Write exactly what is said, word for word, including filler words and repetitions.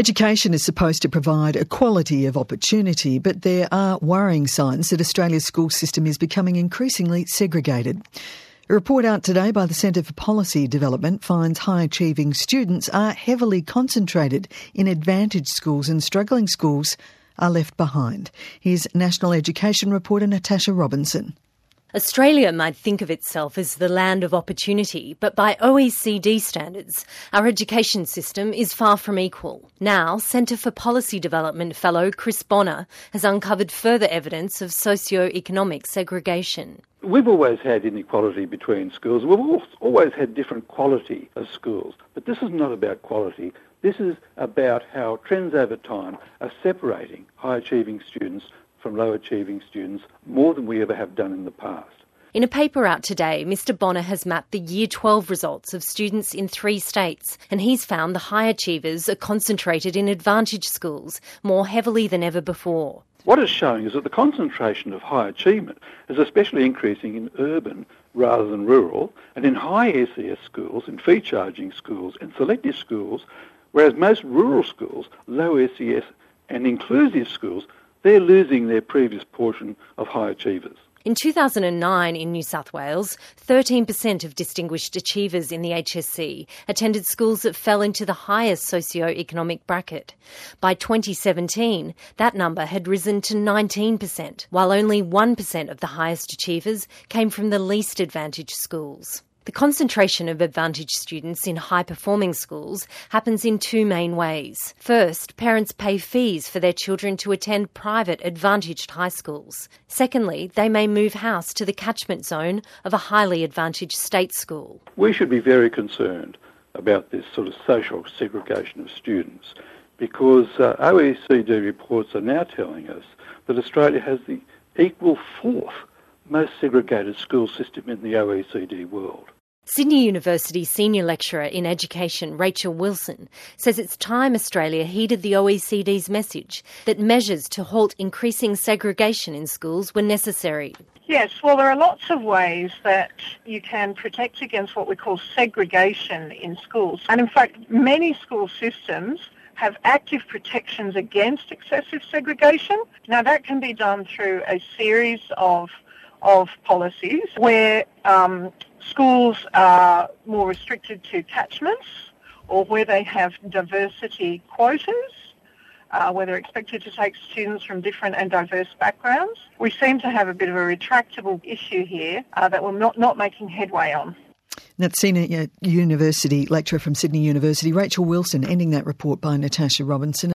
Education is supposed to provide equality of opportunity, but there are worrying signs that Australia's school system is becoming increasingly segregated. A report out today by the Centre for Policy Development finds high-achieving students are heavily concentrated in advantaged schools and struggling schools are left behind. Here's National Education reporter Natasha Robinson. Australia might think of itself as the land of opportunity, but by O E C D standards, our education system is far from equal. Now, Centre for Policy Development fellow Chris Bonner has uncovered further evidence of socio-economic segregation. We've always had inequality between schools. We've always had different quality of schools. But this is not about quality. This is about how trends over time are separating high-achieving students from low-achieving students more than we ever have done in the past. In a paper out today, Mr Bonner has mapped the Year twelve results of students in three states, and he's found the high achievers are concentrated in advantaged schools more heavily than ever before. What it's showing is that the concentration of high achievement is especially increasing in urban rather than rural, and in high S E S schools, in fee-charging schools and selective schools, whereas most rural schools, low S E S and inclusive schools, they're losing their previous portion of high achievers. In two thousand nine in New South Wales, thirteen percent of distinguished achievers in the H S C attended schools that fell into the highest socio-economic bracket. By twenty seventeen, that number had risen to nineteen percent, while only one percent of the highest achievers came from the least advantaged schools. The concentration of advantaged students in high-performing schools happens in two main ways. First, parents pay fees for their children to attend private advantaged high schools. Secondly, they may move house to the catchment zone of a highly advantaged state school. We should be very concerned about this sort of social segregation of students because uh, O E C D reports are now telling us that Australia has the equal fourth most segregated school system in the O E C D world. Sydney University Senior Lecturer in Education Rachel Wilson says it's time Australia heeded the O E C D's message that measures to halt increasing segregation in schools were necessary. Yes, well, there are lots of ways that you can protect against what we call segregation in schools. And in fact, many school systems have active protections against excessive segregation. Now, that can be done through a series of of policies where um, schools are more restricted to catchments or where they have diversity quotas, uh, where they're expected to take students from different and diverse backgrounds. We seem to have a bit of a retractable issue here uh, that we're not, not making headway on. That's Senior University Lecturer from Sydney University, Rachel Wilson, ending that report by Natasha Robinson.